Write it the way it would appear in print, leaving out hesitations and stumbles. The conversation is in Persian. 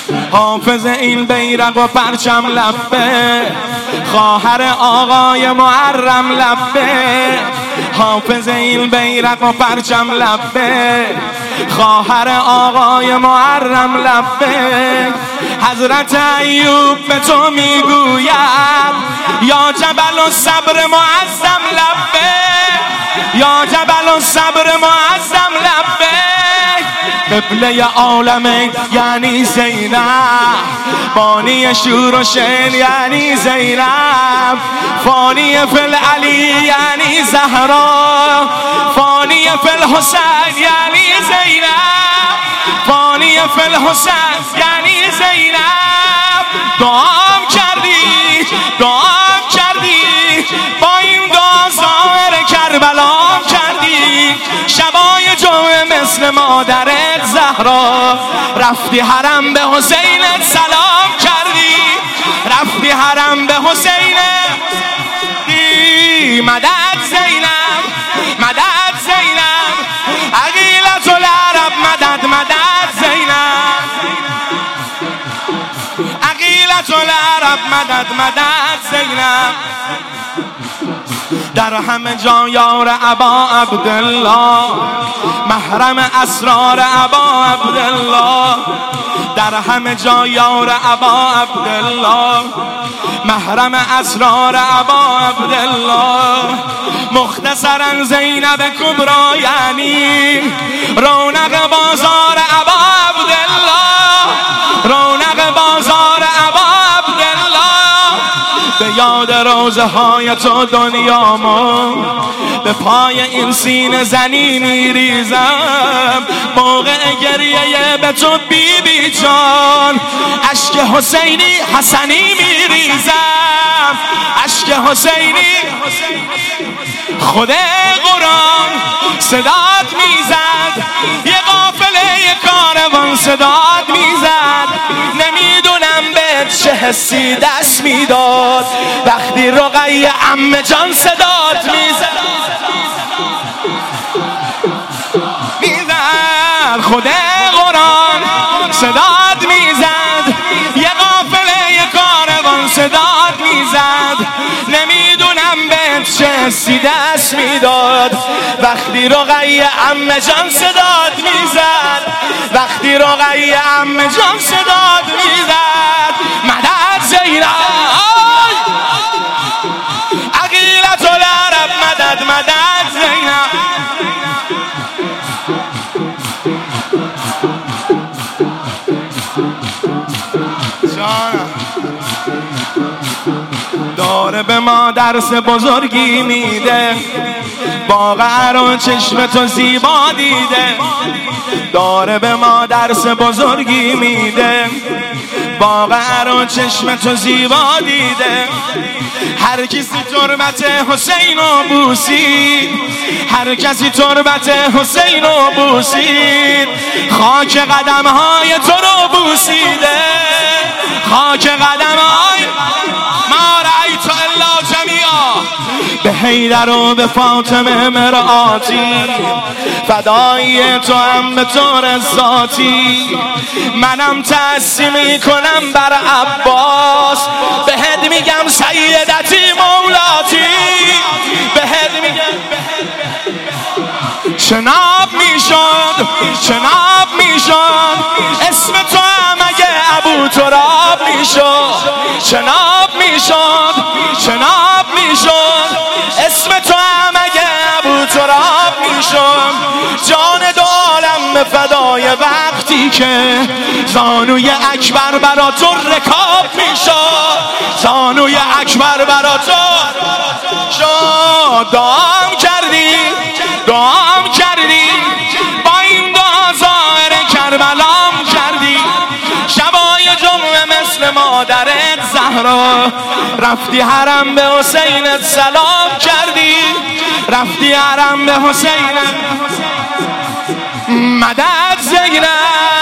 حافظ این بیرق و پرچم لبه، خواهر آقای محرم لبه. حافظ این بیرق و پرچم لبه، خواهر آقای محرم لبه. حضرت ایوب به تو میگوید یا جبل الصبر معظم لبه، یا جبل الصبر معظم لبه. قبله عالمه یعنی زینب، بانی شور و شین یعنی زینب. فانی فی العلی یعنی زهرا، فانی فی الحسین یعنی زینب، فانی فی الحسین یعنی زینب. دعام کردی، دعام کردی، با این دعا ظاهر کربلا کردی. شبای جمعه مثل مادرت زهرا رفتی حرم به حسینت سلام کردی، رفتی حرم به حسینت. مدد زینب، مدد زینب، عقیلة العرب مدد مدد زینب، عقیلة العرب مدد مدد زینب. در همه جا یار ابا عبدالله، محرم اسرار ابا عبدالله. در همه جا یار ابا عبدالله، محرم اسرار ابا عبدالله. مختصرا زینب کبرا یعنی رونق بازار ابا عبدالله، رونق بازار ابا عبدالله. به یاد روزه های تو دنیامو به پای این سینه زنی میریزم. موقع گریه به تو بی بی جان اشک حسینی حسنی میریزم، اشک حسینی. خود قرآن صدات میزد، یه قافله یه کاروان صدات میزد. نمیدونم به چه حسی دست میداد وقتی رقیه عمه جان صدات میزد. خود قرآن صدات میزد، یه قافله یه کاروان صدات میزد. نمیدونم به چه حسی دست میداد وقتی رقیه عمه جان صدات میزد، وقتی رقیه عمه جان صدات میزد. مدد زینب، عقیلة العرب مدد مدد زینب. داره به ما درس بزرگی میده، واقعا رو چشم تو زیبا دیده. داره به ما درس بزرگی میده، واقعا رو چشم تو زیبا دیده. هر کسی تربت حسین رو بوسید، هر کسی تربت حسین رو بوسید، خاک قدم های تو رو بوسیده، خاک قدم های ما رأیت الا جمیعا. به حیدر و به فاطمه مرآتی، فدایی تو هم به طور ذاتی. منم تأسی میکنم بر عباس، بهت میگم سیدتی مولاتی، بهت میگم چناب میشد، چناب میشد اسم تو هم اگه ابو تراب میشد، چناب میشد، چناب میشد اسم تو هم اگه ابو تراب میشد. جان دو عالم به فدای وقتی که زانوی اکبر برا تو رکاب میشد، زانوی اکبر برا تو شد. دعام کردی، دعام کردی، با این دعا ظاهر کربلام کردی. شبای جمعه مثل مادرت زهرا رفتی حرم به حسینت سلام کردی، رفتی حرم به حسینت. مدد زینب،